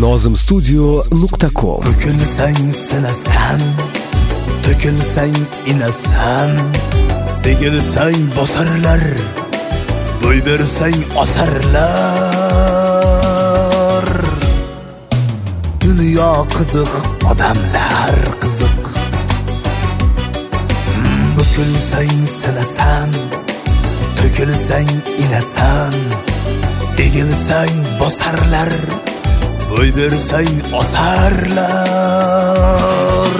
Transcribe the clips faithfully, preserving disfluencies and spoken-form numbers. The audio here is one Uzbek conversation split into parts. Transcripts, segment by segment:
nozimstudio nuqta com. To'kilsang sinasan, to'kilsang inasan, tegilsang bosarlar, bo'y bersang osarlar. Dunyo qiziq, odamlar qiziq. To'kilsang sinasan, to'kilsang inasan, tegilsang bosarlar, bo'y bersang osarlar.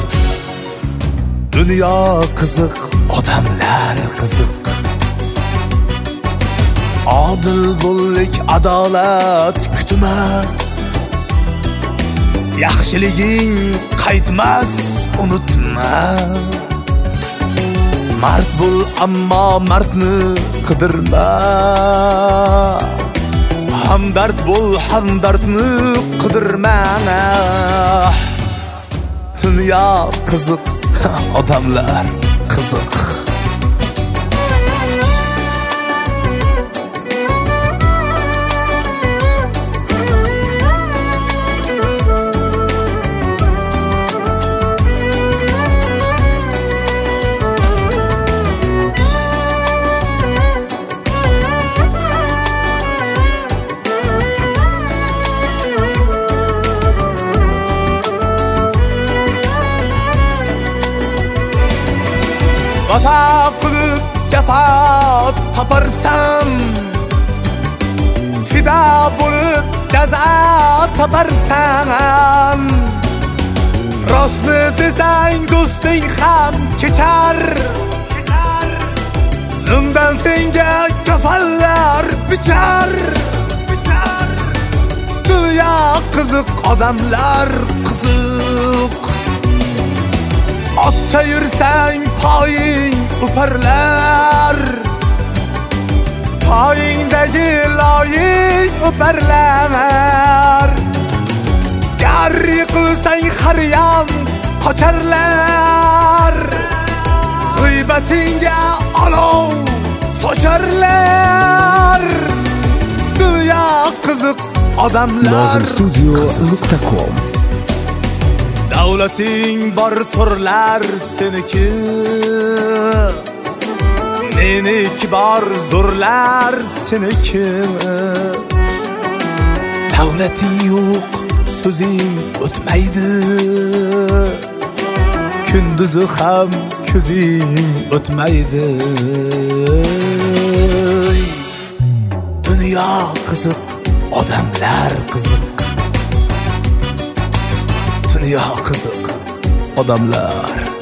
Dunyo qiziq, odamlar qiziq. Adil bo'llik, adolat kutma. Yaxshiliging qaytmas, unutma. Mard bo'l, ammo mardni qidirma. Hamdard bo'l, hamdardni qidirma. Dunyo qiziq, odamlar qiziq. Vafa qilib jafo toparsan, fida bo'lib jazo toparsan. Rostni desang do'sting ham kechar, zimdan senga kafallar bichar. Dunyo qiziq, odamlar qiziq. Otda yursang poying uparlar, poyingdagi loying uparlar. Gar yiqilsang har yon qocharlar, g'iybatingga olov socharlar. Dunyo qiziq, odamlar nozimstudio nuqta com. Davlating bor turlar seniki, meniki bor zo'rlar seniki. Davlating yo'q, so'zing o'tmaydi, kunduzi ham ko'zing o'tmaydi. Dunyo qiziq, odamlar qiziq. Dunyo qiziq, odamlar